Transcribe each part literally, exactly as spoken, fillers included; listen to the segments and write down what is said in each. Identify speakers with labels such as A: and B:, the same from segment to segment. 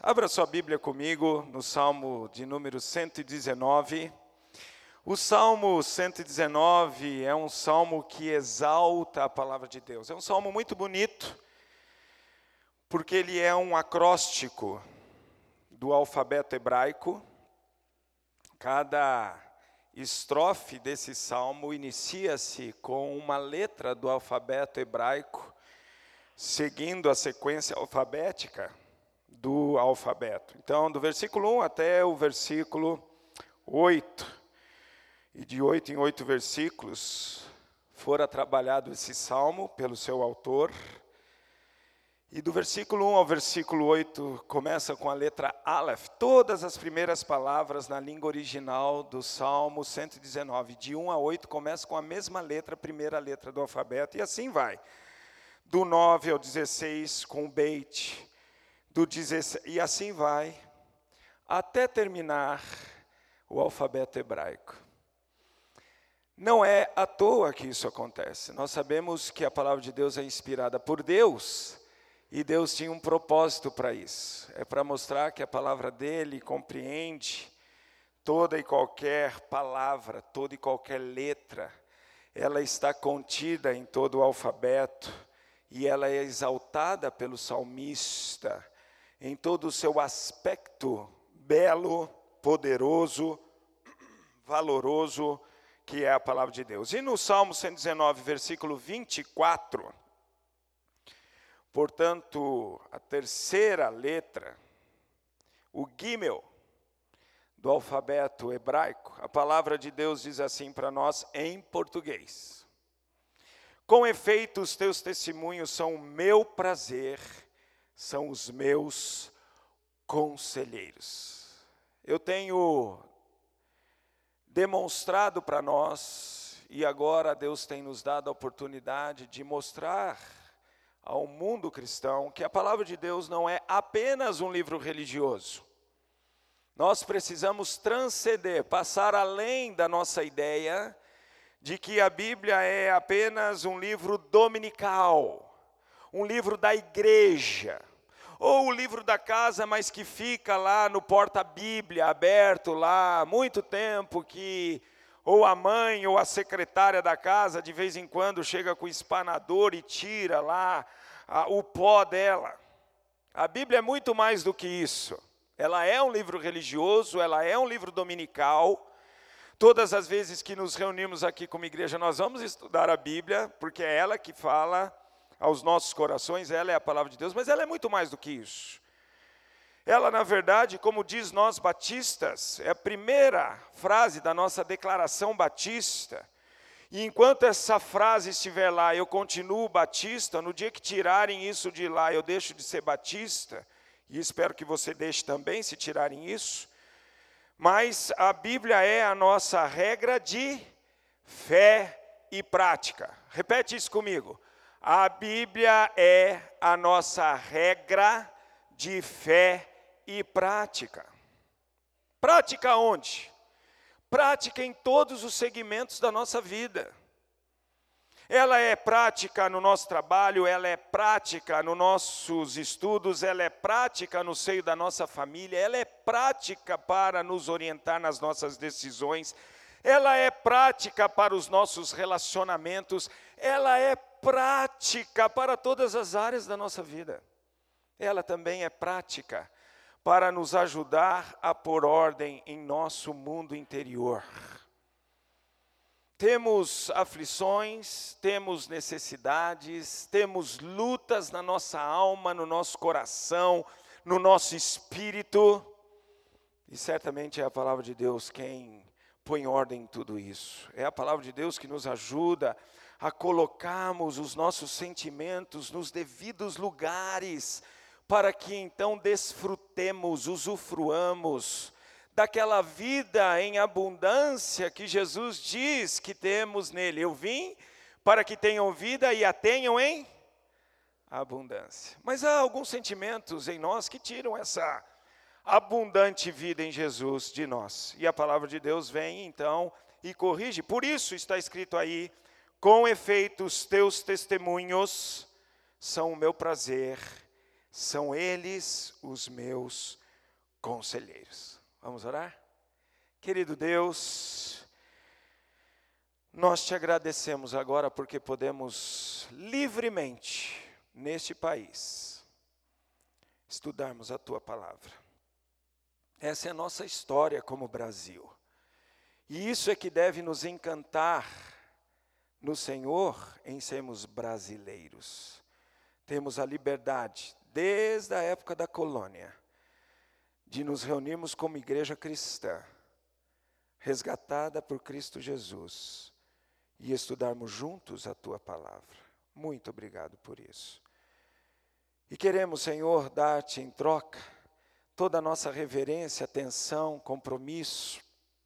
A: Abra sua Bíblia comigo no Salmo de número cento e dezenove. O Salmo cento e dezenove é um salmo que exalta a palavra de Deus. É um salmo muito bonito, porque ele é um acróstico do alfabeto hebraico. Cada estrofe desse salmo inicia-se com uma letra do alfabeto hebraico, seguindo a sequência alfabética do alfabeto. Então, do versículo um até o versículo oito, e de oito em oito versículos, fora trabalhado esse salmo pelo seu autor. E do versículo um ao versículo oito, começa com a letra Aleph. Todas as primeiras palavras na língua original do Salmo cento e dezenove, de um a oito, começa com a mesma letra, a primeira letra do alfabeto, e assim vai. Do nove ao dezesseis, com o Beit. Do dezesseis, e assim vai, até terminar o alfabeto hebraico. Não é à toa que isso acontece. Nós sabemos que a palavra de Deus é inspirada por Deus, e Deus tinha um propósito para isso. É para mostrar que a palavra dele compreende toda e qualquer palavra, toda e qualquer letra. Ela está contida em todo o alfabeto, e ela é exaltada pelo salmista em todo o seu aspecto belo, poderoso, valoroso, que é a palavra de Deus. E no Salmo cento e dezenove, versículo vinte e quatro, portanto, a terceira letra, o Gimel, do alfabeto hebraico, a palavra de Deus diz assim para nós em português: com efeito, os teus testemunhos são o meu prazer, são os meus conselheiros. Eu tenho demonstrado para nós, e agora Deus tem nos dado a oportunidade de mostrar ao mundo cristão que a palavra de Deus não é apenas um livro religioso. Nós precisamos transcender, passar além da nossa ideia de que a Bíblia é apenas um livro dominical, um livro da igreja, ou o livro da casa, mas que fica lá no porta-bíblia, aberto lá há muito tempo, que ou a mãe ou a secretária da casa, de vez em quando, chega com o espanador e tira lá a, o pó dela. A Bíblia é muito mais do que isso. Ela é um livro religioso, ela é um livro dominical. Todas as vezes que nos reunimos aqui como igreja, nós vamos estudar a Bíblia, porque é ela que fala aos nossos corações, ela é a palavra de Deus, mas ela é muito mais do que isso. Ela, na verdade, como diz nós batistas, é a primeira frase da nossa declaração batista. E enquanto essa frase estiver lá, eu continuo batista, no dia que tirarem isso de lá, eu deixo de ser batista, e espero que você deixe também, se tirarem isso. Mas a Bíblia é a nossa regra de fé e prática. Repete isso comigo. A Bíblia é a nossa regra de fé e prática. Prática onde? Prática em todos os segmentos da nossa vida. Ela é prática no nosso trabalho, ela é prática nos nossos estudos, ela é prática no seio da nossa família, ela é prática para nos orientar nas nossas decisões, ela é prática para os nossos relacionamentos, ela é prática para todas as áreas da nossa vida. Ela também é prática para nos ajudar a pôr ordem em nosso mundo interior. Temos aflições, temos necessidades, temos lutas na nossa alma, no nosso coração, no nosso espírito. E certamente é a palavra de Deus quem põe ordem em tudo isso. É a palavra de Deus que nos ajuda a colocarmos os nossos sentimentos nos devidos lugares, para que então desfrutemos, usufruamos daquela vida em abundância que Jesus diz que temos nele. Eu vim para que tenham vida e a tenham em abundância. Mas há alguns sentimentos em nós que tiram essa abundante vida em Jesus de nós. E a palavra de Deus vem então e corrige. Por isso está escrito aí: com efeito os teus testemunhos são o meu prazer, são eles os meus conselheiros. Vamos orar? Querido Deus, nós te agradecemos agora porque podemos livremente, neste país, estudarmos a tua palavra. Essa é a nossa história como Brasil. E isso é que deve nos encantar no Senhor, em sermos brasileiros. Temos a liberdade, desde a época da colônia, de nos reunirmos como igreja cristã, resgatada por Cristo Jesus, e estudarmos juntos a tua palavra. Muito obrigado por isso. E queremos, Senhor, dar-te em troca toda a nossa reverência, atenção, compromisso,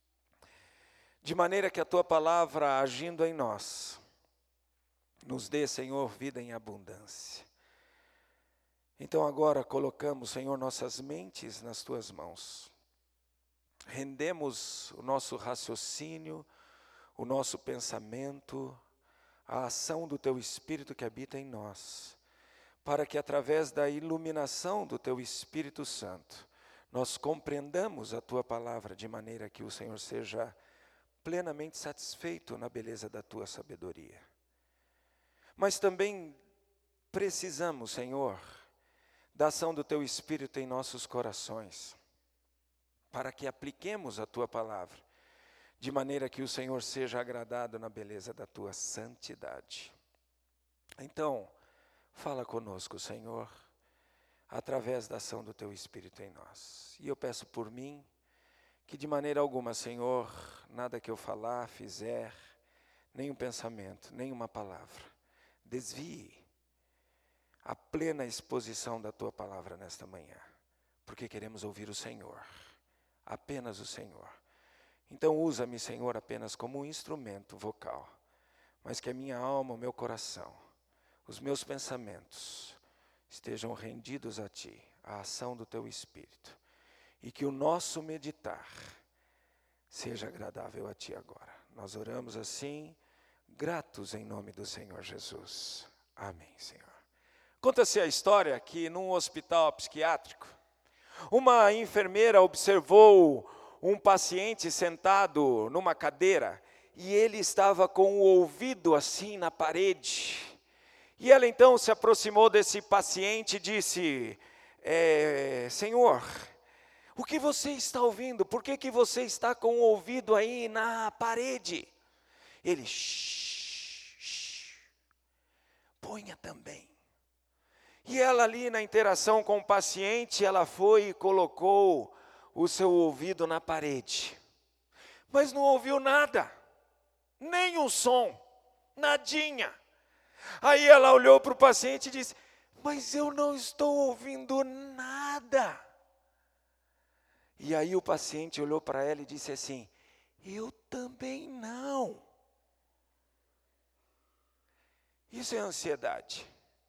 A: de maneira que a tua palavra, agindo em nós, nos dê, Senhor, vida em abundância. Então agora colocamos, Senhor, nossas mentes nas tuas mãos. Rendemos o nosso raciocínio, o nosso pensamento, a ação do teu Espírito que habita em nós, para que através da iluminação do teu Espírito Santo, nós compreendamos a tua palavra de maneira que o Senhor seja plenamente satisfeito na beleza da tua sabedoria. Mas também precisamos, Senhor, da ação do teu Espírito em nossos corações, para que apliquemos a tua palavra, de maneira que o Senhor seja agradado na beleza da tua santidade. Então, fala conosco, Senhor, através da ação do teu Espírito em nós. E eu peço por mim, que de maneira alguma, Senhor, nada que eu falar, fizer, nenhum pensamento, nenhuma palavra, desvie a plena exposição da tua palavra nesta manhã, porque queremos ouvir o Senhor, apenas o Senhor. Então usa-me, Senhor, apenas como um instrumento vocal, mas que a minha alma, o meu coração, os meus pensamentos estejam rendidos a ti, à ação do teu Espírito, e que o nosso meditar seja agradável a ti agora. Nós oramos assim, gratos em nome do Senhor Jesus. Amém, Senhor. Conta-se a história que num hospital psiquiátrico, uma enfermeira observou um paciente sentado numa cadeira e ele estava com o ouvido assim na parede. E ela então se aproximou desse paciente e disse, é, Senhor, o que você está ouvindo? Por que que você está com o ouvido aí na parede? Ele, shh, shh, ponha também. E ela ali na interação com o paciente, ela foi e colocou o seu ouvido na parede. Mas não ouviu nada, nem um som, nadinha. Aí ela olhou para o paciente e disse, mas eu não estou ouvindo nada. E aí o paciente olhou para ela e disse assim, eu também não. Isso é ansiedade.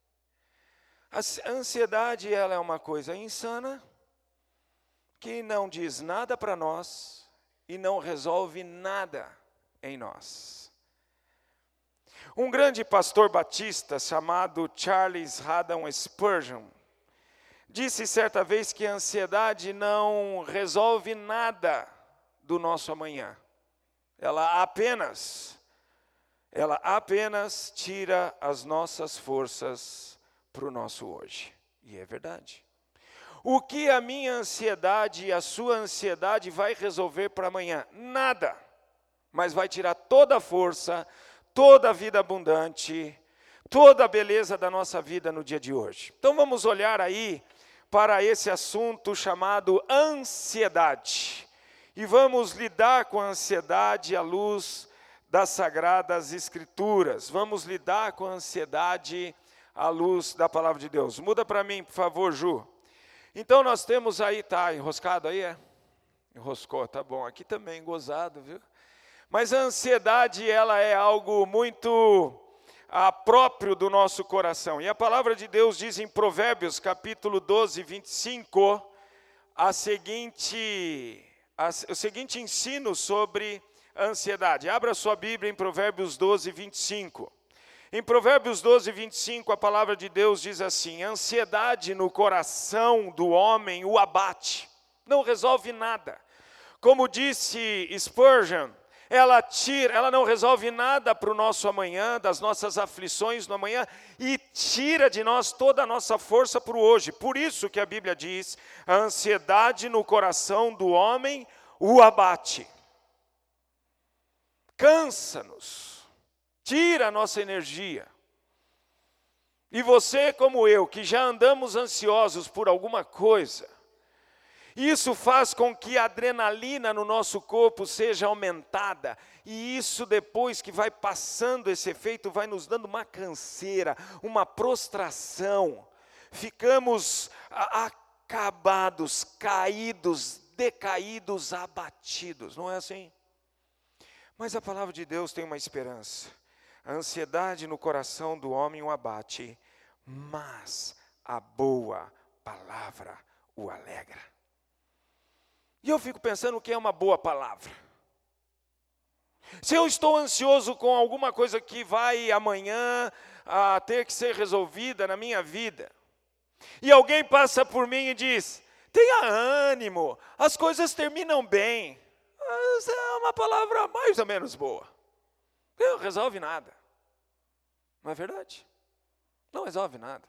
A: A ansiedade, ela é uma coisa insana, que não diz nada para nós e não resolve nada em nós. Um grande pastor batista chamado Charles Haddon Spurgeon disse certa vez que a ansiedade não resolve nada do nosso amanhã. Ela apenas, ela apenas tira as nossas forças para o nosso hoje. E é verdade. O que a minha ansiedade e a sua ansiedade vai resolver para amanhã? Nada. Mas vai tirar toda a força, toda a vida abundante, toda a beleza da nossa vida no dia de hoje. Então vamos olhar aí para esse assunto chamado ansiedade. E vamos lidar com a ansiedade à luz das Sagradas Escrituras. Vamos lidar com a ansiedade à luz da Palavra de Deus. Muda para mim, por favor, Ju. Então nós temos aí, tá enroscado aí, é? Enroscou, tá bom. Aqui também, gozado, viu? Mas a ansiedade, ela é algo muito ah, próprio do nosso coração. E a Palavra de Deus diz em Provérbios, capítulo doze, vinte e cinco, a seguinte, a, o seguinte ensino sobre a ansiedade. Abra sua Bíblia em Provérbios doze, vinte e cinco. Em Provérbios doze, vinte e cinco, a palavra de Deus diz assim: ansiedade no coração do homem o abate, não resolve nada. Como disse Spurgeon, ela tira, ela não resolve nada para o nosso amanhã, das nossas aflições no amanhã, e tira de nós toda a nossa força para o hoje. Por isso que a Bíblia diz: a ansiedade no coração do homem o abate. Cansa-nos. Tira a nossa energia. E você, como eu, que já andamos ansiosos por alguma coisa, isso faz com que a adrenalina no nosso corpo seja aumentada. E isso, depois que vai passando esse efeito, vai nos dando uma canseira, uma prostração. Ficamos acabados, caídos, decaídos, abatidos. Não é assim? Mas a palavra de Deus tem uma esperança. A ansiedade no coração do homem o abate, mas a boa palavra o alegra. E eu fico pensando o que é uma boa palavra. Se eu estou ansioso com alguma coisa que vai amanhã a ter que ser resolvida na minha vida, e alguém passa por mim e diz: tenha ânimo, as coisas terminam bem. Essa é uma palavra mais ou menos boa. Não resolve nada. Não é verdade? Não resolve nada.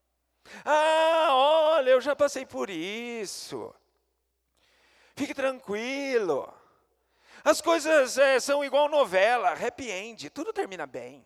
A: Ah, olha, eu já passei por isso. Fique tranquilo. As coisas é, são igual novela, happy end, tudo termina bem.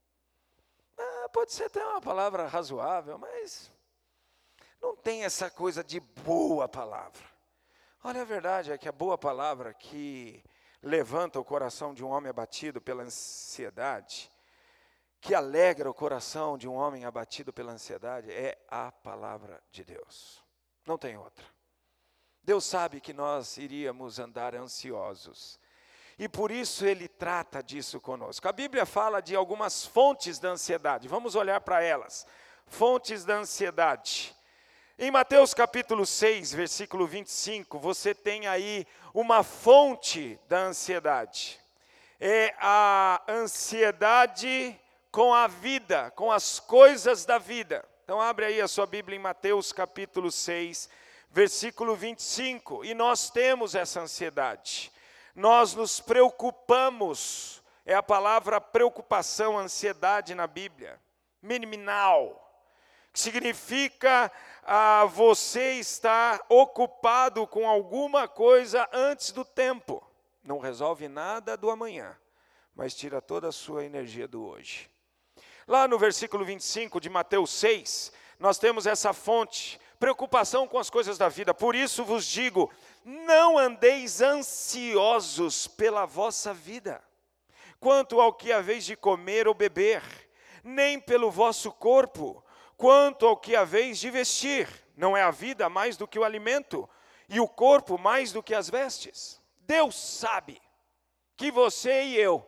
A: Ah, pode ser até uma palavra razoável, mas não tem essa coisa de boa palavra. Olha, a verdade é que a boa palavra que levanta o coração de um homem abatido pela ansiedade, que alegra o coração de um homem abatido pela ansiedade, é a palavra de Deus. Não tem outra. Deus sabe que nós iríamos andar ansiosos. E por isso Ele trata disso conosco. A Bíblia fala de algumas fontes da ansiedade. Vamos olhar para elas. Fontes da ansiedade. Em Mateus capítulo seis, versículo vinte e cinco, você tem aí uma fonte da ansiedade. É a ansiedade com a vida, com as coisas da vida. Então abre aí a sua Bíblia em Mateus capítulo seis, versículo vinte e cinco. E nós temos essa ansiedade. Nós nos preocupamos, é a palavra preocupação, ansiedade na Bíblia, minimal, que significa ah, você estar ocupado com alguma coisa antes do tempo. Não resolve nada do amanhã, mas tira toda a sua energia do hoje. Lá no versículo vinte e cinco de Mateus seis, nós temos essa fonte, preocupação com as coisas da vida. Por isso vos digo, não andeis ansiosos pela vossa vida, quanto ao que haveis de comer ou beber, nem pelo vosso corpo, quanto ao que haveis de vestir. Não é a vida mais do que o alimento, e o corpo mais do que as vestes? Deus sabe que você e eu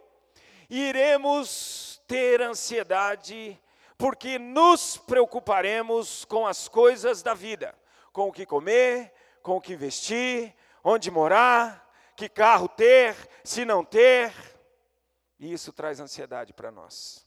A: iremos ter ansiedade, porque nos preocuparemos com as coisas da vida, com o que comer, com o que vestir, onde morar, que carro ter, se não ter, e isso traz ansiedade para nós.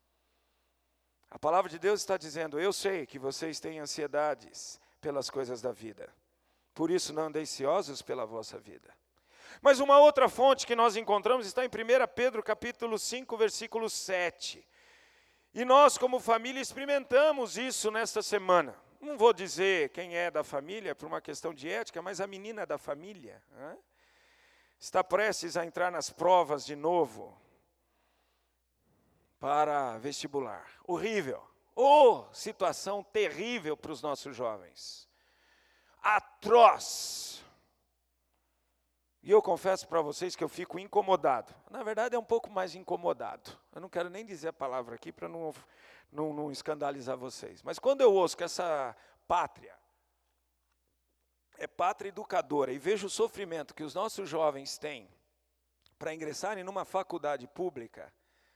A: A palavra de Deus está dizendo, eu sei que vocês têm ansiedades pelas coisas da vida, por isso não andem ansiosos pela vossa vida. Mas uma outra fonte que nós encontramos está em primeira Pedro capítulo cinco, versículo sete. E nós, como família, experimentamos isso nesta semana. Não vou dizer quem é da família, por uma questão de ética, mas a menina da família, né, está prestes a entrar nas provas de novo para vestibular. Horrível. Oh, situação terrível para os nossos jovens. Atroz. E eu confesso para vocês que eu fico incomodado. Na verdade, é um pouco mais incomodado. Eu não quero nem dizer a palavra aqui para não, não, não escandalizar vocês. Mas quando eu ouço que essa pátria é pátria educadora e vejo o sofrimento que os nossos jovens têm para ingressarem numa faculdade pública,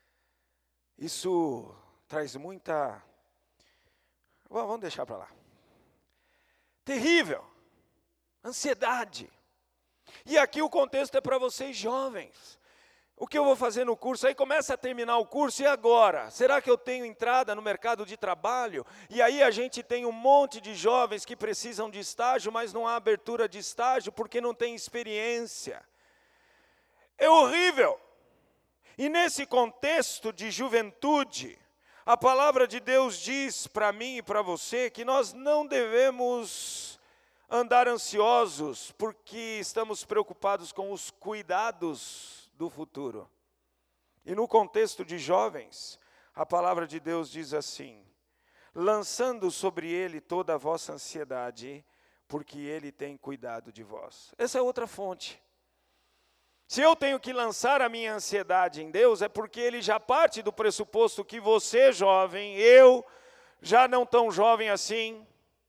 A: isso traz muita... Vamos deixar para lá. Terrível. Ansiedade. E aqui o contexto é para vocês jovens. O que eu vou fazer no curso? Aí começa a terminar o curso, e agora? Será que eu tenho entrada no mercado de trabalho? E aí a gente tem um monte de jovens que precisam de estágio, mas não há abertura de estágio porque não tem experiência. É horrível. E nesse contexto de juventude, a palavra de Deus diz para mim e para você que nós não devemos andar ansiosos porque estamos preocupados com os cuidados do futuro. E no contexto de jovens, a palavra de Deus diz assim: lançando sobre ele toda a vossa ansiedade, porque ele tem cuidado de vós. Essa é outra fonte. Se eu tenho que lançar a minha ansiedade em Deus, é porque ele já parte do pressuposto que você, jovem, eu, já não tão jovem assim,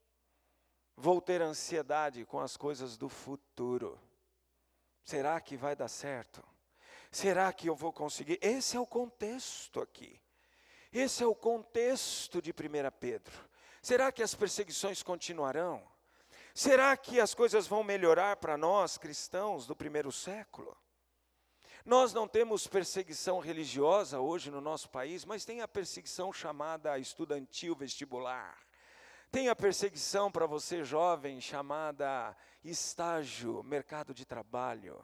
A: vou ter ansiedade com as coisas do futuro. Será que vai dar certo? Será que eu vou conseguir? Esse é o contexto aqui. Esse é o contexto de primeira Pedro. Será que as perseguições continuarão? Será que as coisas vão melhorar para nós, cristãos do primeiro século? Nós não temos perseguição religiosa hoje no nosso país, mas tem a perseguição chamada estudantil vestibular. Tem a perseguição para você jovem chamada estágio, mercado de trabalho.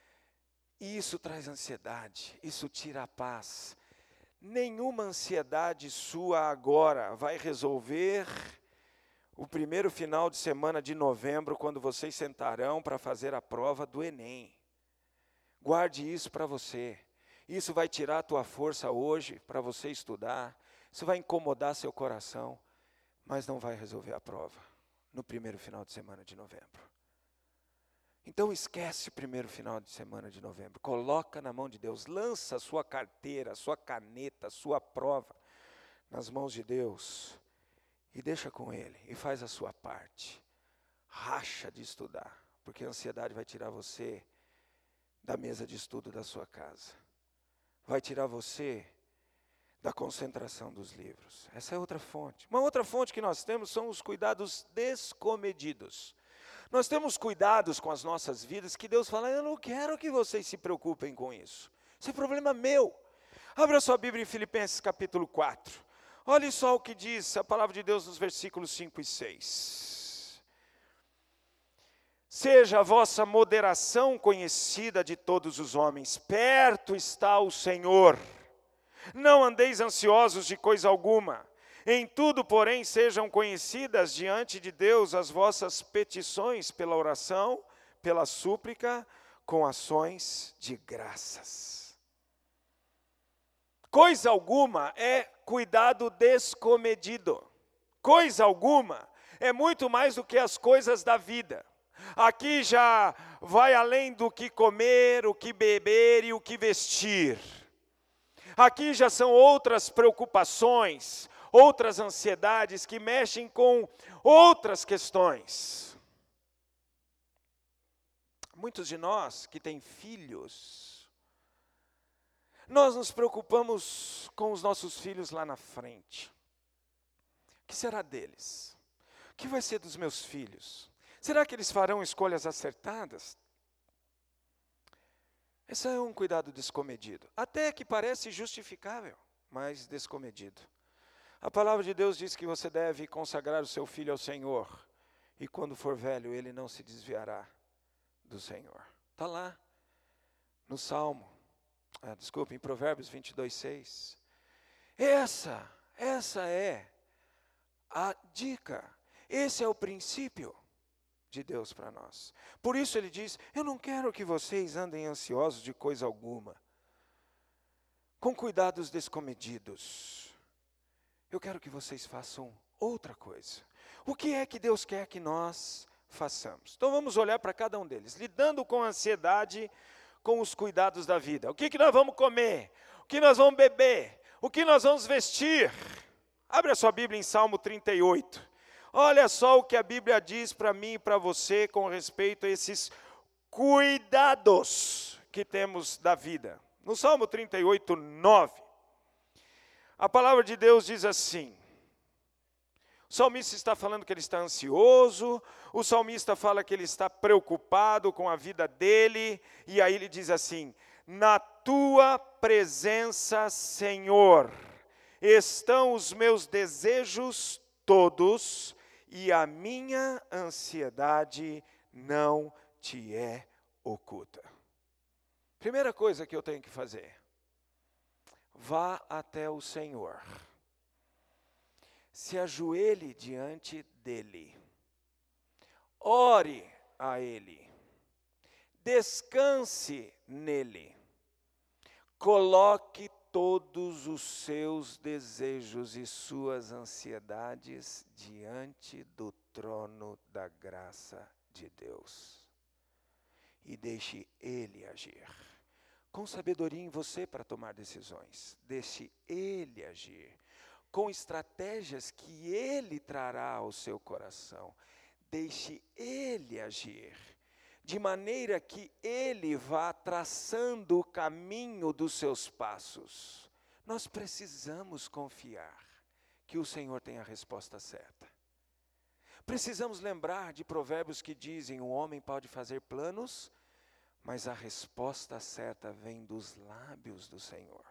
A: E isso traz ansiedade, isso tira a paz. Nenhuma ansiedade sua agora vai resolver o primeiro final de semana de novembro, quando vocês sentarão para fazer a prova do Enem. Guarde isso para você. Isso vai tirar a tua força hoje para você estudar. Isso vai incomodar seu coração, mas não vai resolver a prova no primeiro final de semana de novembro. Então esquece o primeiro final de semana de novembro. Coloca na mão de Deus. Lança a sua carteira, a sua caneta, a sua prova nas mãos de Deus. E deixa com Ele. E faz a sua parte. Racha de estudar. Porque a ansiedade vai tirar você da mesa de estudo da sua casa. Vai tirar você da concentração dos livros. Essa é outra fonte. Uma outra fonte que nós temos são os cuidados descomedidos. Nós temos cuidados com as nossas vidas que Deus fala: eu não quero que vocês se preocupem com isso. Isso é problema meu. Abra sua Bíblia em Filipenses capítulo quatro. Olhe só o que diz a palavra de Deus nos versículos cinco e seis. Seja a vossa moderação conhecida de todos os homens. Perto está o Senhor. Não andeis ansiosos de coisa alguma. Em tudo, porém, sejam conhecidas diante de Deus as vossas petições pela oração, pela súplica, com ações de graças. Coisa alguma é cuidado descomedido. Coisa alguma é muito mais do que as coisas da vida. Aqui já vai além do que comer, o que beber e o que vestir. Aqui já são outras preocupações, outras ansiedades que mexem com outras questões. Muitos de nós que têm filhos, nós nos preocupamos com os nossos filhos lá na frente. O que será deles? O que vai ser dos meus filhos? Será que eles farão escolhas acertadas? Esse é um cuidado descomedido, até que parece justificável, mas descomedido. A palavra de Deus diz que você deve consagrar o seu filho ao Senhor, e quando for velho, ele não se desviará do Senhor. Está lá, no Salmo, ah, desculpa, em Provérbios vinte e dois, seis. Essa, essa é a dica, esse é o princípio de Deus para nós. Por isso ele diz: eu não quero que vocês andem ansiosos de coisa alguma, com cuidados descomedidos. Eu quero que vocês façam outra coisa. O que é que Deus quer que nós façamos? Então vamos olhar para cada um deles, lidando com a ansiedade, com os cuidados da vida. O que, que nós vamos comer? O que nós vamos beber? O que nós vamos vestir? Abre a sua Bíblia em Salmo trinta e oito. Olha só o que a Bíblia diz para mim e para você com respeito a esses cuidados que temos da vida. No Salmo trinta e oito, nove, a palavra de Deus diz assim. O salmista está falando que ele está ansioso, o salmista fala que ele está preocupado com a vida dele, e aí ele diz assim: Na tua presença, Senhor, estão os meus desejos todos, e a minha ansiedade não te é oculta. Primeira coisa que eu tenho que fazer: vá até o Senhor, se ajoelhe diante dEle, ore a Ele, descanse nele, coloque todos os seus desejos e suas ansiedades diante do trono da graça de Deus. E deixe Ele agir. Com sabedoria em você para tomar decisões. Deixe Ele agir. Com estratégias que Ele trará ao seu coração. Deixe Ele agir. De maneira que Ele vá traçando o caminho dos seus passos. Nós precisamos confiar que o Senhor tem a resposta certa. Precisamos lembrar de provérbios que dizem: o homem pode fazer planos, mas a resposta certa vem dos lábios do Senhor.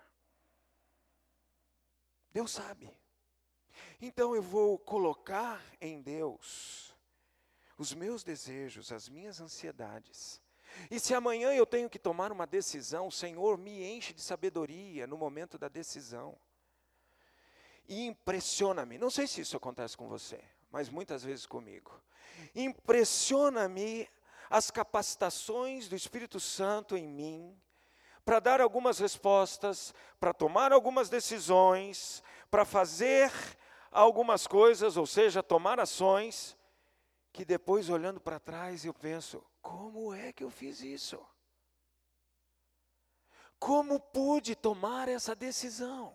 A: Deus sabe. Então eu vou colocar em Deus os meus desejos, as minhas ansiedades. E se amanhã eu tenho que tomar uma decisão, o Senhor me enche de sabedoria no momento da decisão. E impressiona-me, não sei se isso acontece com você, mas muitas vezes comigo. Impressiona-me as capacitações do Espírito Santo em mim, para dar algumas respostas, para tomar algumas decisões, para fazer algumas coisas, ou seja, tomar ações, que depois, olhando para trás, eu penso: como é que eu fiz isso? Como pude tomar essa decisão?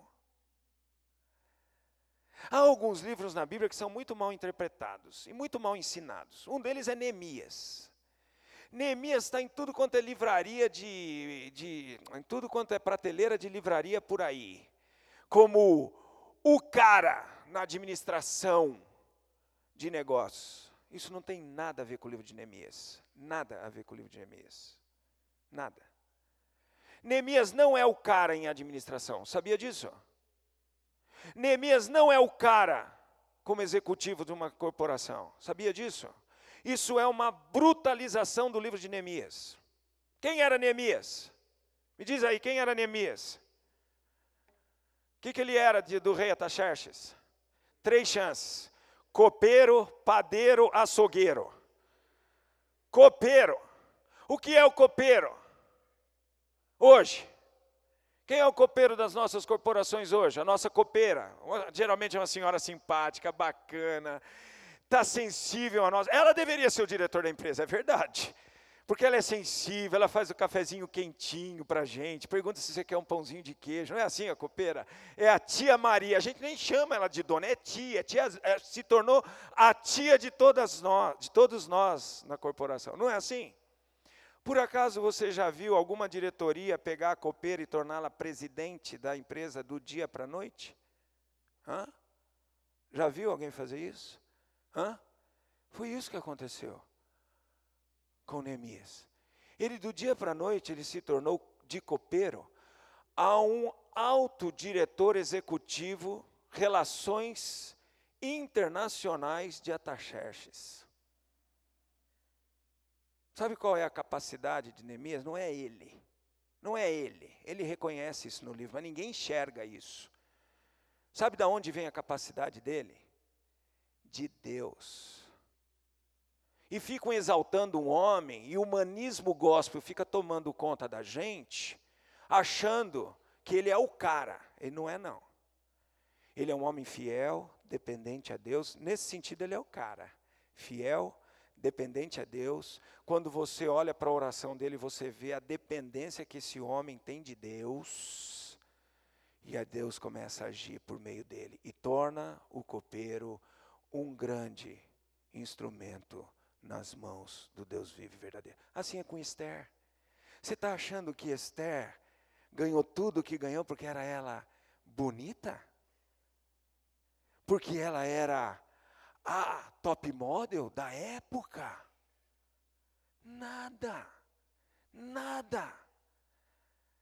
A: Há alguns livros na Bíblia que são muito mal interpretados e muito mal ensinados. Um deles é Neemias. Neemias está em tudo quanto é livraria de, de em tudo quanto é prateleira de livraria por aí, como o cara na administração de negócios. Isso não tem nada a ver com o livro de Neemias. Nada a ver com o livro de Neemias. Nada. Neemias não é o cara em administração. Sabia disso? Neemias não é o cara como executivo de uma corporação. Sabia disso? Isso é uma brutalização do livro de Neemias. Quem era Neemias? Me diz aí, quem era Neemias? O que, que ele era de, do rei Ataxerxes? Três chances. Copeiro, padeiro, açougueiro. Copeiro. O que é o copeiro? Hoje. Quem é o copeiro das nossas corporações hoje? A nossa copeira. Geralmente é uma senhora simpática, bacana, está sensível a nós. Ela deveria ser o diretor da empresa, é verdade. Porque ela é sensível, ela faz o cafezinho quentinho para a gente, pergunta se você quer um pãozinho de queijo. Não é assim a copeira? É a tia Maria, a gente nem chama ela de dona, é tia. tia é, se tornou a tia de, todas nós, de todos nós na corporação. Não é assim? Por acaso você já viu alguma diretoria pegar a copeira e torná-la presidente da empresa do dia para a noite? Hã? Já viu alguém fazer isso? Hã? Foi isso que aconteceu com Neemias. Ele, do dia para a noite, ele se tornou de copeiro a um alto diretor executivo, relações internacionais de Ataxerxes. Sabe qual é a capacidade de Neemias? Não é ele. Não é ele. Ele reconhece isso no livro, mas ninguém enxerga isso. Sabe de onde vem a capacidade dele? De Deus. E ficam exaltando um homem, e o humanismo gospel fica tomando conta da gente, achando que ele é o cara. Ele não é, não. Ele é um homem fiel, dependente a Deus. Nesse sentido, ele é o cara. Fiel, dependente a Deus. Quando você olha para a oração dele, você vê a dependência que esse homem tem de Deus. E a Deus começa a agir por meio dele. E torna o copeiro um grande instrumento nas mãos do Deus vivo e verdadeiro. Assim é com Esther. Você está achando que Esther ganhou tudo o que ganhou porque era ela bonita? Porque ela era a top model da época? Nada. Nada.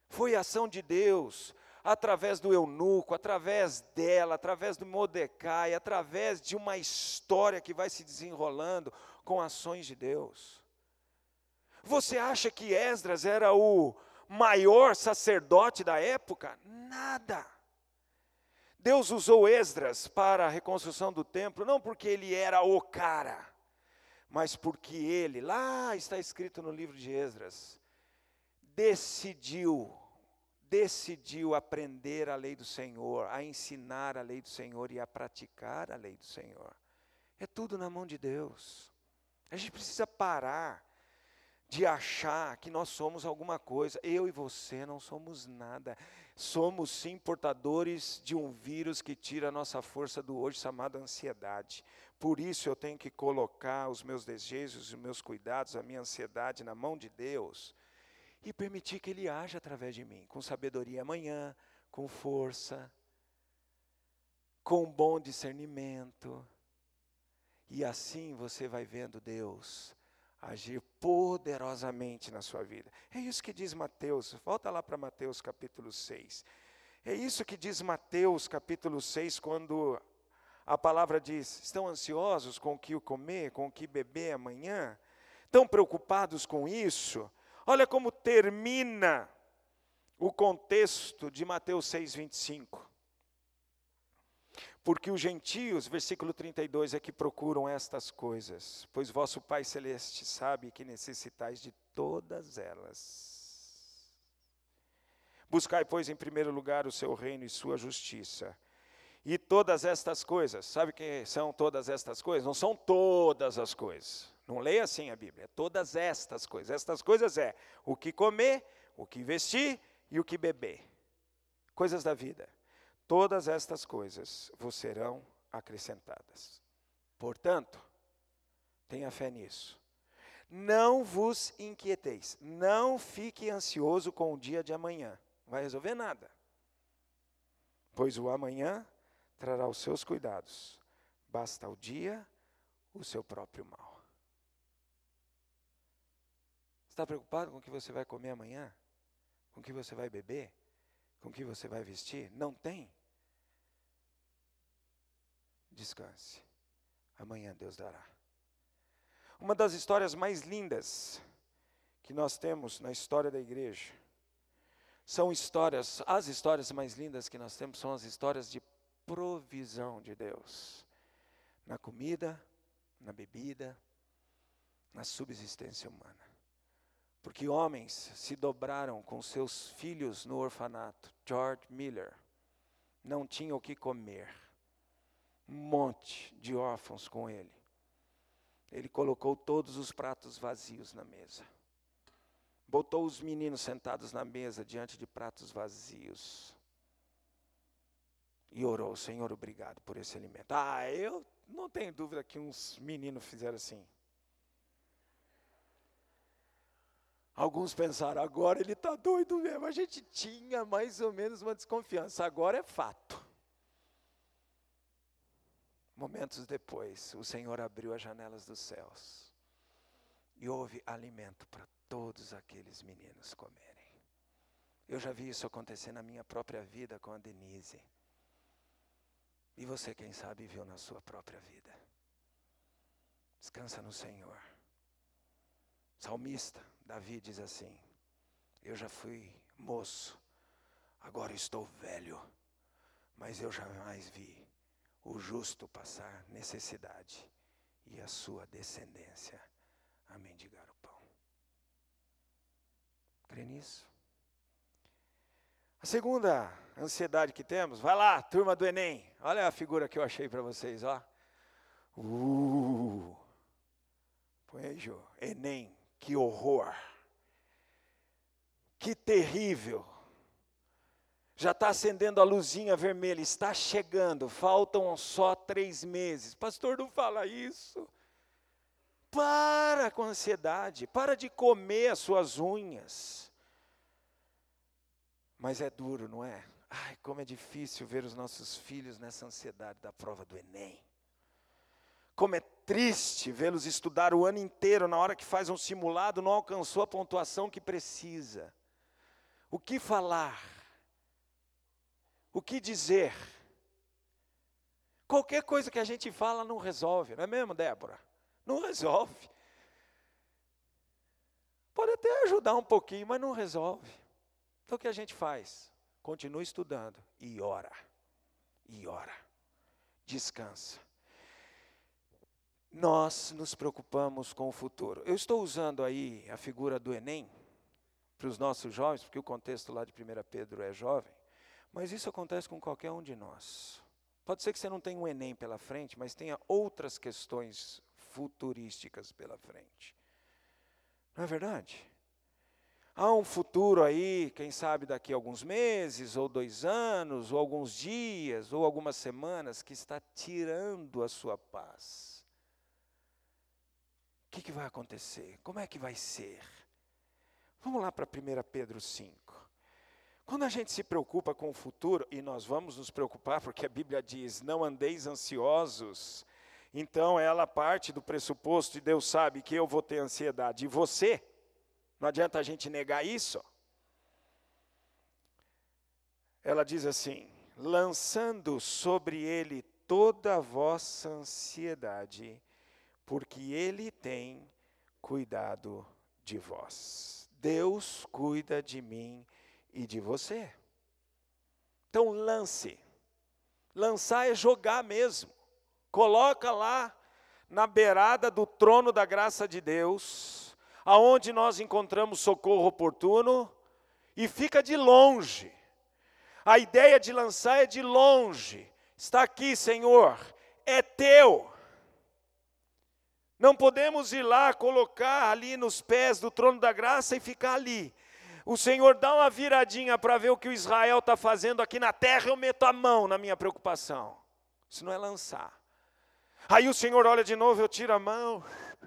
A: Foi a ação de Deus, através do eunuco, através dela, através do Mordecai, através de uma história que vai se desenrolando com ações de Deus. Você acha que Esdras era o maior sacerdote da época? Nada. Deus usou Esdras para a reconstrução do templo, não porque ele era o cara, mas porque ele, lá está escrito no livro de Esdras, decidiu, decidiu aprender a lei do Senhor, a ensinar a lei do Senhor e a praticar a lei do Senhor. É tudo na mão de Deus. A gente precisa parar de achar que nós somos alguma coisa. Eu e você não somos nada. Somos sim portadores de um vírus que tira a nossa força do hoje, chamado ansiedade. Por isso eu tenho que colocar os meus desejos, os meus cuidados, a minha ansiedade na mão de Deus e permitir que Ele haja através de mim, com sabedoria amanhã, com força, com bom discernimento. E assim você vai vendo Deus agir poderosamente na sua vida. É isso que diz Mateus, volta lá para Mateus capítulo seis. É isso que diz Mateus capítulo seis, quando a palavra diz, estão ansiosos com o que comer, com o que beber amanhã? Estão preocupados com isso? Olha como termina o contexto de Mateus seis, vinte e cinco. Porque os gentios, versículo trinta e dois, é que procuram estas coisas, pois vosso Pai Celeste sabe que necessitais de todas elas. Buscai, pois, em primeiro lugar o seu reino e sua justiça. E todas estas coisas, sabe o que são todas estas coisas? Não são todas as coisas. Não leia assim a Bíblia, é todas estas coisas. Estas coisas é o que comer, o que vestir e o que beber. Coisas da vida. Todas estas coisas vos serão acrescentadas. Portanto, tenha fé nisso. Não vos inquieteis, não fique ansioso com o dia de amanhã. Não vai resolver nada. Pois o amanhã trará os seus cuidados. Basta o dia o seu próprio mal. Está preocupado com o que você vai comer amanhã? Com o que você vai beber? Com o que você vai vestir? Não tem? Descanse. Amanhã Deus dará. Uma das histórias mais lindas que nós temos na história da igreja, são histórias, as histórias mais lindas que nós temos são as histórias de provisão de Deus. Na comida, na bebida, na subsistência humana. Porque homens se dobraram com seus filhos no orfanato. George Miller não tinha o que comer. Um monte de órfãos com ele. Ele colocou todos os pratos vazios na mesa. Botou os meninos sentados na mesa diante de pratos vazios. E orou, Senhor, obrigado por esse alimento. Ah, eu não tenho dúvida que uns meninos fizeram assim. Alguns pensaram, agora ele está doido mesmo. A gente tinha mais ou menos uma desconfiança, agora é fato. Momentos depois, o Senhor abriu as janelas dos céus. E houve alimento para todos aqueles meninos comerem. Eu já vi isso acontecer na minha própria vida com a Denise. E você, quem sabe, viu na sua própria vida. Descansa no Senhor. Salmista, Davi diz assim, eu já fui moço, agora estou velho, mas eu jamais vi o justo passar necessidade e a sua descendência a mendigar o pão. Crê nisso? A segunda ansiedade que temos, vai lá, turma do Enem, olha a figura que eu achei para vocês, ó. Uh, põe aí, Jô, Enem, que horror, que terrível. Já está acendendo a luzinha vermelha, está chegando, faltam só três meses. Pastor, não fala isso. Para com a ansiedade, para de comer as suas unhas. Mas é duro, não é? Ai, como é difícil ver os nossos filhos nessa ansiedade da prova do Enem. Como é triste vê-los estudar o ano inteiro, na hora que faz um simulado, não alcançou a pontuação que precisa. o que falar, o que dizer. Qualquer coisa que a gente fala não resolve, não é mesmo, Débora? Não resolve. Pode até ajudar um pouquinho, mas não resolve. Então o que a gente faz? Continua estudando e ora. E ora. Descansa. Nós nos preocupamos com o futuro. Eu estou usando aí a figura do Enem para os nossos jovens, porque o contexto lá de primeira Pedro é jovem, mas isso acontece com qualquer um de nós. Pode ser que você não tenha um Enem pela frente, mas tenha outras questões futurísticas pela frente. Não é verdade? Há um futuro aí, quem sabe daqui a alguns meses, ou dois anos, ou alguns dias, ou algumas semanas, que está tirando a sua paz. O que, que vai acontecer? Como é que vai ser? Vamos lá para primeira Pedro cinco. Quando a gente se preocupa com o futuro, e nós vamos nos preocupar, porque a Bíblia diz, não andeis ansiosos, então ela parte do pressuposto, e Deus sabe que eu vou ter ansiedade, e você, não adianta a gente negar isso. Ela diz assim, lançando sobre ele toda a vossa ansiedade, porque ele tem cuidado de vós. Deus cuida de mim e de você. Então lance. Lançar é jogar mesmo. Coloca lá na beirada do trono da graça de Deus, aonde nós encontramos socorro oportuno, e fica de longe. A ideia de lançar é de longe. Está aqui, Senhor, é teu. Não podemos ir lá, colocar ali nos pés do trono da graça e ficar ali. O Senhor dá uma viradinha para ver o que o Israel está fazendo aqui na terra, eu meto a mão na minha preocupação. Isso não é lançar. Aí o Senhor olha de novo, eu tiro a mão.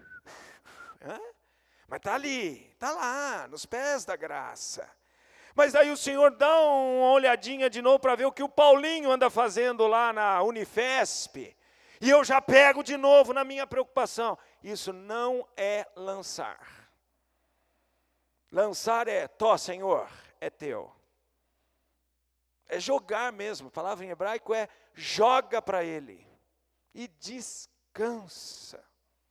A: Hã? Mas está ali, está lá, nos pés da graça. Mas aí o Senhor dá uma olhadinha de novo para ver o que o Paulinho anda fazendo lá na Unifesp. E eu já pego de novo na minha preocupação. Isso não é lançar. Lançar é, tó, Senhor, é teu. É jogar mesmo. A palavra em hebraico é joga para Ele. E descansa.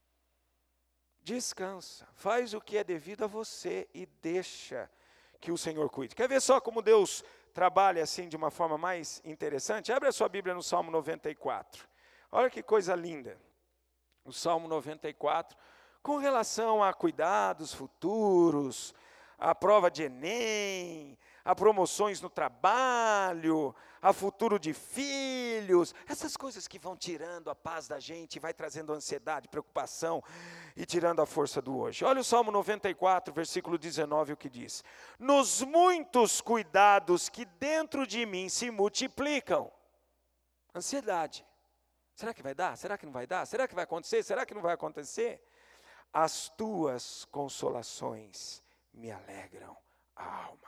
A: Descansa. Faz o que é devido a você e deixa que o Senhor cuide. Quer ver só como Deus trabalha assim de uma forma mais interessante? Abre a sua Bíblia no Salmo noventa e quatro. Olha que coisa linda, o Salmo noventa e quatro, com relação a cuidados futuros, a prova de Enem, a promoções no trabalho, a futuro de filhos, essas coisas que vão tirando a paz da gente, vai trazendo ansiedade, preocupação e tirando a força do hoje. Olha o Salmo noventa e quatro, versículo dezenove, o que diz: nos muitos cuidados que dentro de mim se multiplicam, ansiedade. Será que vai dar? Será que não vai dar? Será que vai acontecer? Será que não vai acontecer? As tuas consolações me alegram a alma.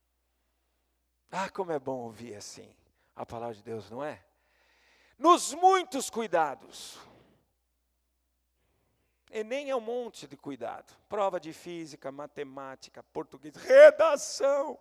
A: Ah, como é bom ouvir assim a palavra de Deus, não é? Nos muitos cuidados. Enem é um monte de cuidado. Prova de física, matemática, português, redação.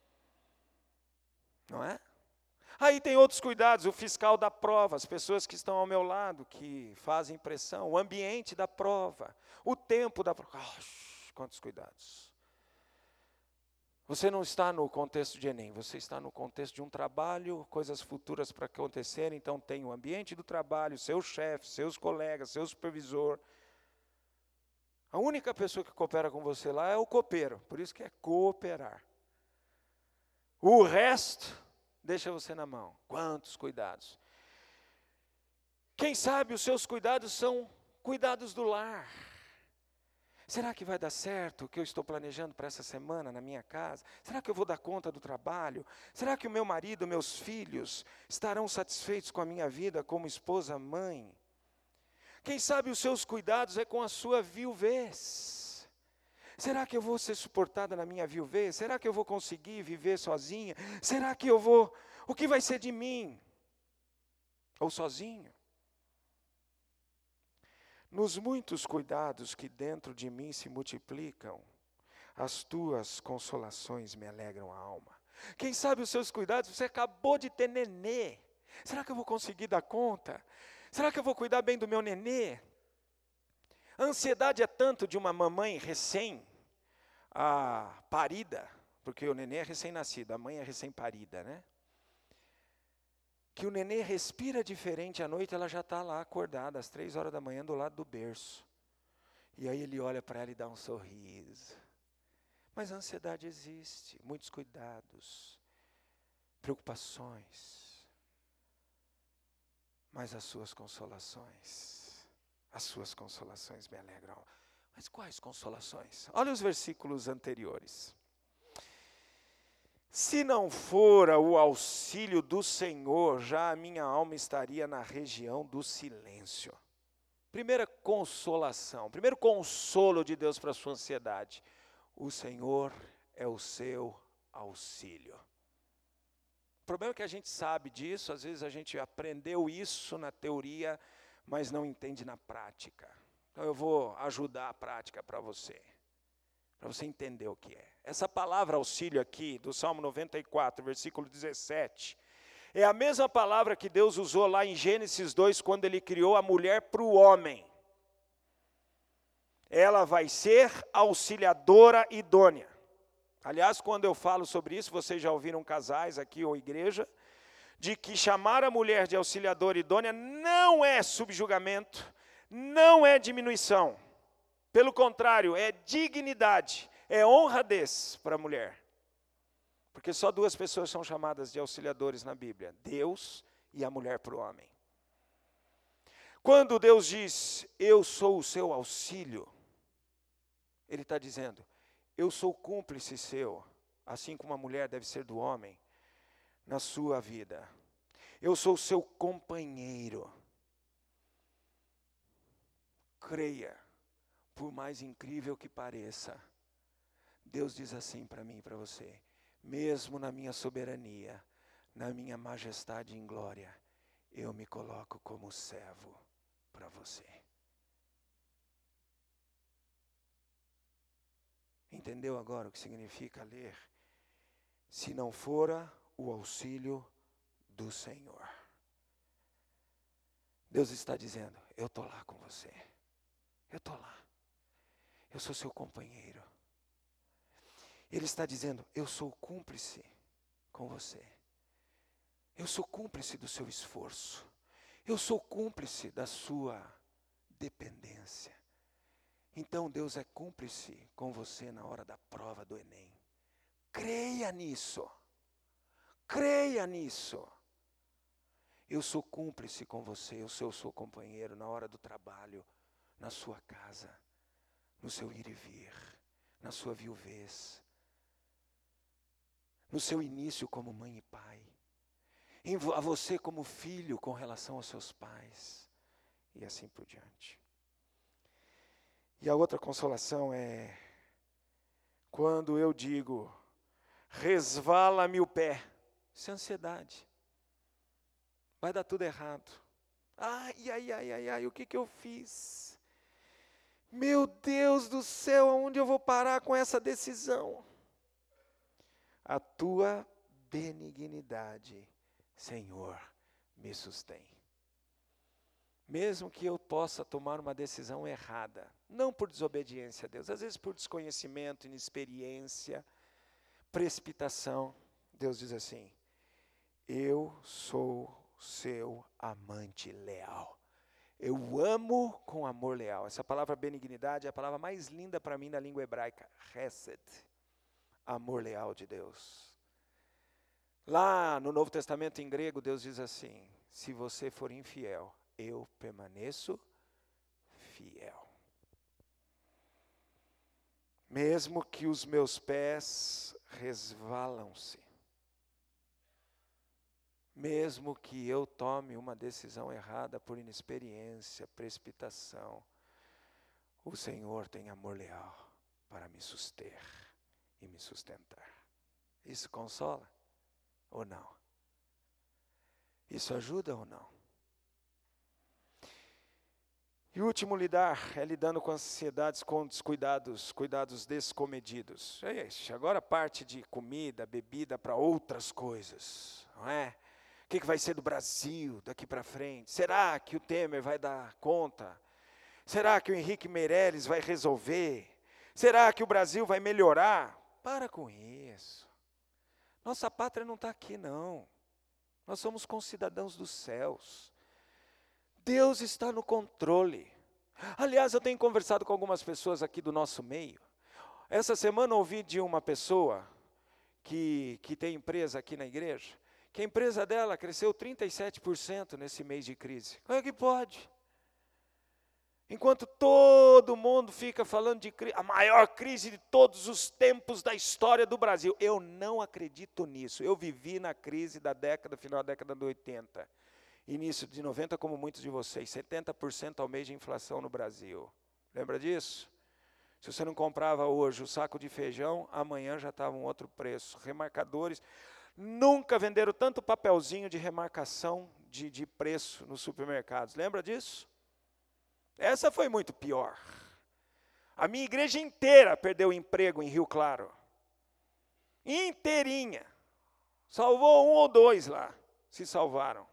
A: Não é? Aí tem outros cuidados, o fiscal da prova, as pessoas que estão ao meu lado, que fazem pressão, o ambiente da prova, o tempo da prova. Oh, quantos cuidados. Você não está no contexto de Enem, você está no contexto de um trabalho, coisas futuras para acontecerem, então tem o ambiente do trabalho, seu chefe, seus colegas, seu supervisor. A única pessoa que coopera com você lá é o copeiro, por isso que é cooperar. O resto deixa você na mão. Quantos cuidados. Quem sabe os seus cuidados são cuidados do lar. Será que vai dar certo o que eu estou planejando para essa semana na minha casa? Será que eu vou dar conta do trabalho? Será que o meu marido, meus filhos estarão satisfeitos com a minha vida como esposa, mãe? Quem sabe os seus cuidados é com a sua viuvez. Será que eu vou ser suportada na minha viuvez? Será que eu vou conseguir viver sozinha? Será que eu vou... O que vai ser de mim? Ou sozinho? Nos muitos cuidados que dentro de mim se multiplicam, As tuas consolações me alegram a alma. Quem sabe os seus cuidados, você acabou de ter nenê. Será que eu vou conseguir dar conta? Será que eu vou cuidar bem do meu nenê? A ansiedade é tanto de uma mamãe recém ah, parida, porque o nenê é recém-nascido, a mãe é recém-parida, né? Que o nenê respira diferente, à noite ela já está lá acordada, às três horas da manhã, do lado do berço. E aí ele olha para ela e dá um sorriso. Mas a ansiedade existe, muitos cuidados, preocupações. Mas as suas consolações, as suas consolações me alegram. Mas quais consolações? Olha os versículos anteriores. Se não fora o auxílio do Senhor, já a minha alma estaria na região do silêncio. Primeira consolação, primeiro consolo de Deus para a sua ansiedade. O Senhor é o seu auxílio. O problema é que a gente sabe disso, às vezes a gente aprendeu isso na teoria, mas não entende na prática. Então eu vou ajudar a prática para você, para você entender o que é. Essa palavra auxílio aqui, do Salmo noventa e quatro, versículo dezessete, é a mesma palavra que Deus usou lá em Gênesis dois, quando Ele criou a mulher para o homem. Ela vai ser auxiliadora idônea. Aliás, quando eu falo sobre isso, vocês já ouviram casais aqui ou igreja, de que chamar a mulher de auxiliadora idônea não é subjugamento, não é diminuição. Pelo contrário, é dignidade, é honradez para a mulher. Porque só duas pessoas são chamadas de auxiliadores na Bíblia, Deus e a mulher para o homem. Quando Deus diz, eu sou o seu auxílio, Ele está dizendo, eu sou cúmplice seu, assim como a mulher deve ser do homem, na sua vida. Eu sou seu companheiro. Creia, por mais incrível que pareça, Deus diz assim para mim e para você, mesmo na minha soberania, na minha majestade em glória, eu me coloco como servo para você. Entendeu agora o que significa ler? Se não fora o auxílio do Senhor. Deus está dizendo, eu estou lá com você. Eu estou lá. Eu sou seu companheiro. Ele está dizendo, eu sou cúmplice com você. Eu sou cúmplice do seu esforço. Eu sou cúmplice da sua dependência. Então Deus é cúmplice com você na hora da prova do Enem. Creia nisso. Creia nisso. Eu sou cúmplice com você, eu sou seu companheiro na hora do trabalho, na sua casa, no seu ir e vir, na sua viuvez, no seu início como mãe e pai, em vo- a você como filho com relação aos seus pais, e assim por diante. E a outra consolação é, quando eu digo, resvala-me o pé, isso é ansiedade. Vai dar tudo errado. Ai, ai, ai, ai, ai, o que que eu fiz? Meu Deus do céu, aonde eu vou parar com essa decisão? A tua benignidade, Senhor, me sustém. Mesmo que eu possa tomar uma decisão errada, não por desobediência a Deus, às vezes por desconhecimento, inexperiência, precipitação, Deus diz assim, eu sou seu amante leal. Eu amo com amor leal. Essa palavra benignidade é a palavra mais linda para mim na língua hebraica. Hesed. Amor leal de Deus. Lá no Novo Testamento em grego, Deus diz assim, se você for infiel, eu permaneço fiel. Mesmo que os meus pés resvalam-se, mesmo que eu tome uma decisão errada por inexperiência, precipitação, o Senhor tem amor leal para me suster e me sustentar. Isso consola ou não? Isso ajuda ou não? E o último lidar é lidando com ansiedades, com descuidados, cuidados descomedidos. É isso, agora parte de comida, bebida para outras coisas, não é? O que, que vai ser do Brasil daqui para frente? Será que o Temer vai dar conta? Será que o Henrique Meirelles vai resolver? Será que o Brasil vai melhorar? Para com isso. Nossa pátria não está aqui, não. Nós somos concidadãos dos céus. Deus está no controle. Aliás, eu tenho conversado com algumas pessoas aqui do nosso meio. Essa semana eu ouvi de uma pessoa que, que tem empresa aqui na igreja, que a empresa dela cresceu trinta e sete por cento nesse mês de crise. Como é que pode? Enquanto todo mundo fica falando de crise, a maior crise de todos os tempos da história do Brasil. Eu não acredito nisso. Eu vivi na crise da década, final da década de oitenta. Início de noventa, como muitos de vocês, setenta por cento ao mês de inflação no Brasil. Lembra disso? Se você não comprava hoje o saco de feijão, amanhã já estava um outro preço. Remarcadores, nunca venderam tanto papelzinho de remarcação de, de preço nos supermercados. Lembra disso? Essa foi muito pior. A minha igreja inteira perdeu emprego em Rio Claro. Inteirinha. Salvou um ou dois lá, se salvaram.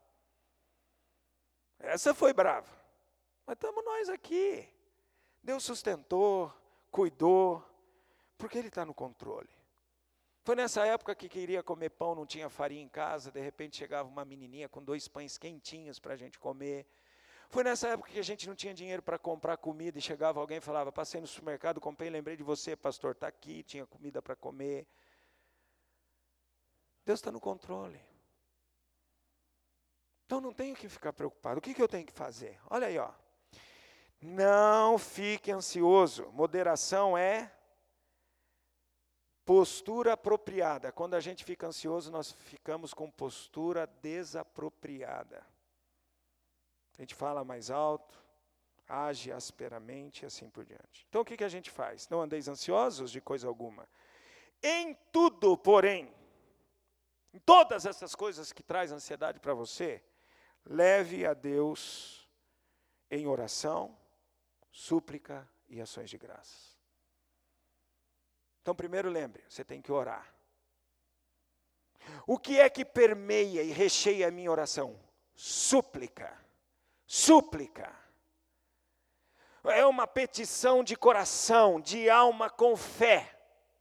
A: Essa foi brava. Mas estamos nós aqui. Deus sustentou, cuidou, porque Ele está no controle. Foi nessa época que queria comer pão, não tinha farinha em casa, de repente chegava uma menininha com dois pães quentinhos para a gente comer. Foi nessa época que a gente não tinha dinheiro para comprar comida e chegava alguém e falava, passei no supermercado, comprei, lembrei de você, pastor, está aqui, tinha comida para comer. Deus está no controle. Então não tenho que ficar preocupado. O que, que eu tenho que fazer? Olha aí, ó. Não fique ansioso. Moderação é postura apropriada. Quando a gente fica ansioso, nós ficamos com postura desapropriada. A gente fala mais alto, age asperamente e assim por diante. Então o que, que a gente faz? Não andeis ansiosos de coisa alguma. Em tudo, porém, em todas essas coisas que traz ansiedade para você, leve a Deus em oração, súplica e ações de graças. Então, primeiro lembre, você tem que orar. O que é que permeia e recheia a minha oração? Súplica. Súplica. É uma petição de coração, de alma com fé.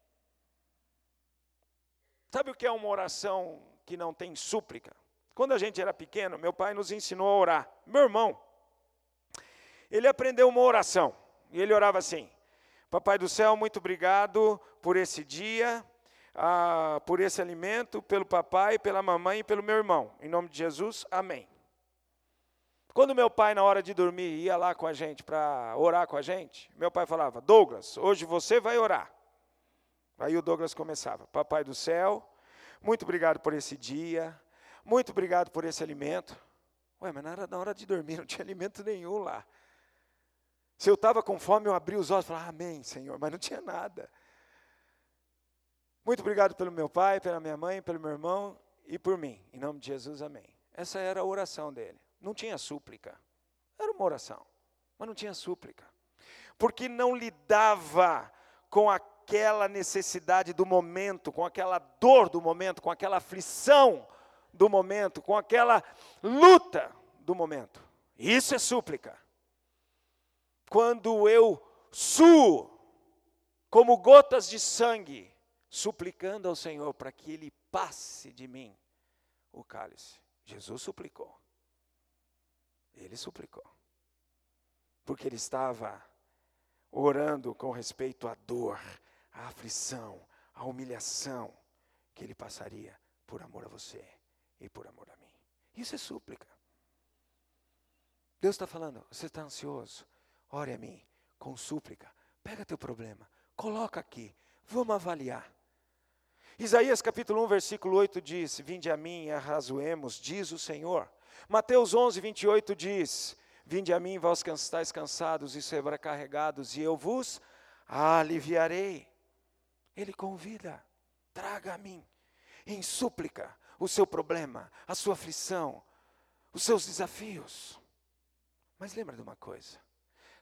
A: Sabe o que é uma oração que não tem súplica? Quando a gente era pequeno, meu pai nos ensinou a orar. Meu irmão, ele aprendeu uma oração. E ele orava assim: Papai do céu, muito obrigado por esse dia, ah, por esse alimento, pelo papai, pela mamãe e pelo meu irmão. Em nome de Jesus, amém. Quando meu pai, na hora de dormir, ia lá com a gente para orar com a gente, meu pai falava, Douglas, hoje você vai orar. Aí o Douglas começava, Papai do céu, muito obrigado por esse dia, muito obrigado por esse alimento. Ué, mas na hora, na hora de dormir não tinha alimento nenhum lá. Se eu estava com fome, eu abri os olhos e falava, amém, Senhor, mas não tinha nada. Muito obrigado pelo meu pai, pela minha mãe, pelo meu irmão e por mim. Em nome de Jesus, amém. Essa era a oração dele. Não tinha súplica. Era uma oração, mas não tinha súplica. Porque não lidava com aquela necessidade do momento, com aquela dor do momento, com aquela aflição do momento, com aquela luta do momento. Isso é súplica. Quando eu suo, como gotas de sangue, suplicando ao Senhor para que Ele passe de mim o cálice. Jesus suplicou. Ele suplicou. Porque Ele estava orando com respeito à dor, à aflição, à humilhação que Ele passaria por amor a você e por amor a mim. Isso é súplica. Deus está falando, você está ansioso? Ore a mim com súplica. Pega teu problema, coloca aqui, vamos avaliar. Isaías capítulo um, versículo oito diz, vinde a mim e arrazoemos, diz o Senhor. Mateus onze, vinte e oito diz, vinde a mim, vós que estáis cansados e sobrecarregados, e eu vos aliviarei. Ele convida, traga a mim, em súplica, o seu problema, a sua aflição, os seus desafios. Mas lembra de uma coisa,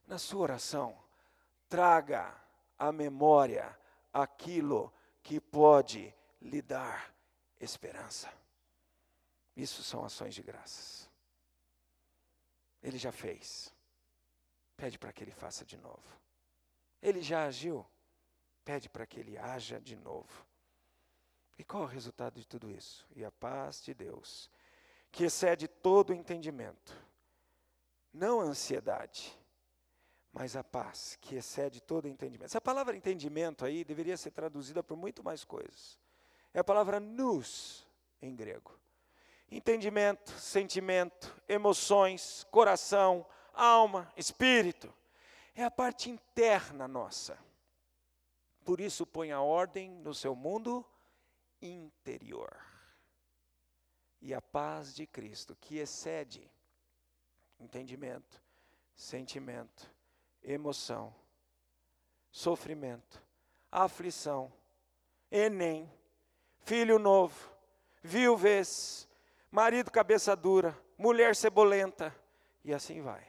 A: Na sua oração, traga à memória aquilo que pode lhe dar esperança. Isso são ações de graças. Ele já fez. Pede para que Ele faça de novo. Ele já agiu. Pede para que Ele haja de novo. E qual é o resultado de tudo isso? E a paz de Deus, que excede todo o entendimento, não a ansiedade, mas a paz, que excede todo o entendimento. Essa palavra entendimento aí deveria ser traduzida por muito mais coisas. É a palavra nous, em grego. Entendimento, sentimento, emoções, coração, alma, espírito. É a parte interna nossa. Por isso põe a ordem no seu mundo interior. E a paz de Cristo, que excede entendimento, sentimento, emoção, sofrimento, aflição, Enem, filho novo, viuvez, marido cabeça dura, mulher cebolenta, e assim vai.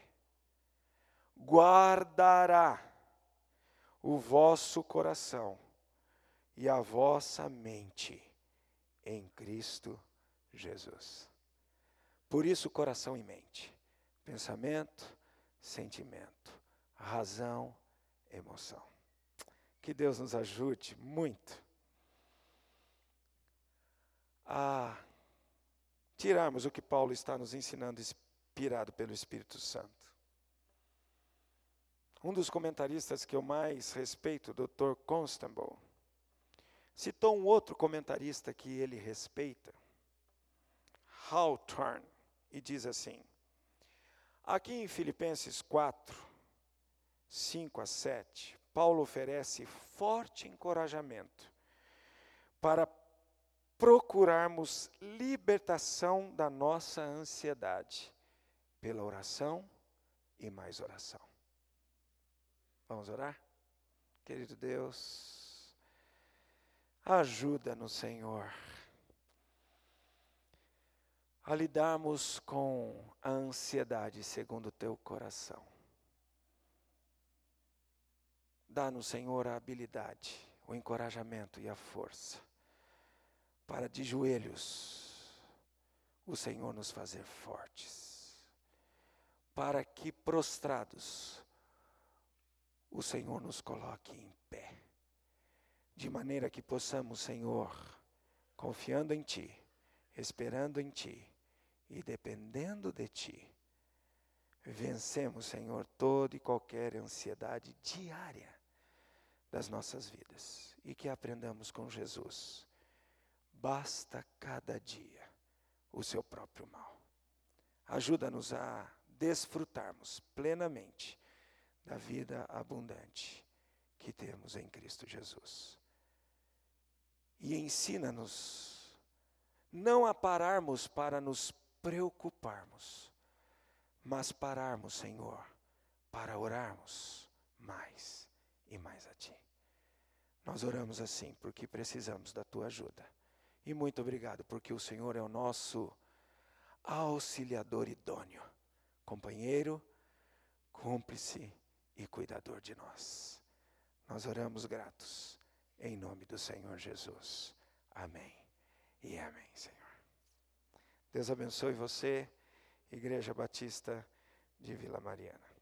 A: Guardará o vosso coração e a vossa mente em Cristo Jesus. Por isso, coração e mente, pensamento, sentimento, razão, emoção. Que Deus nos ajude muito a tirarmos o que Paulo está nos ensinando, inspirado pelo Espírito Santo. Um dos comentaristas que eu mais respeito, o doutor Constable, citou um outro comentarista que ele respeita, Hawthorne, e diz assim: aqui em Filipenses quatro, cinco a sete, Paulo oferece forte encorajamento para procurarmos libertação da nossa ansiedade pela oração e mais oração. Vamos orar? Querido Deus, ajuda-nos, Senhor, a lidarmos com a ansiedade segundo o Teu coração. Dá-nos, Senhor, a habilidade, o encorajamento e a força para de joelhos o Senhor nos fazer fortes, para que prostrados o Senhor nos coloque em pé, de maneira que possamos, Senhor, confiando em Ti, esperando em Ti e dependendo de Ti, vencemos, Senhor, toda e qualquer ansiedade diária das nossas vidas, e que aprendamos com Jesus: basta cada dia o seu próprio mal. Ajuda-nos a desfrutarmos plenamente da vida abundante que temos em Cristo Jesus. E ensina-nos não a pararmos para nos preocuparmos, mas pararmos, Senhor, para orarmos mais e mais a Ti. Nós oramos assim porque precisamos da Tua ajuda. E muito obrigado porque o Senhor é o nosso auxiliador idôneo, companheiro, cúmplice e cuidador de nós. Nós oramos gratos, em nome do Senhor Jesus. Amém e amém, Senhor. Deus abençoe você, Igreja Batista de Vila Mariana.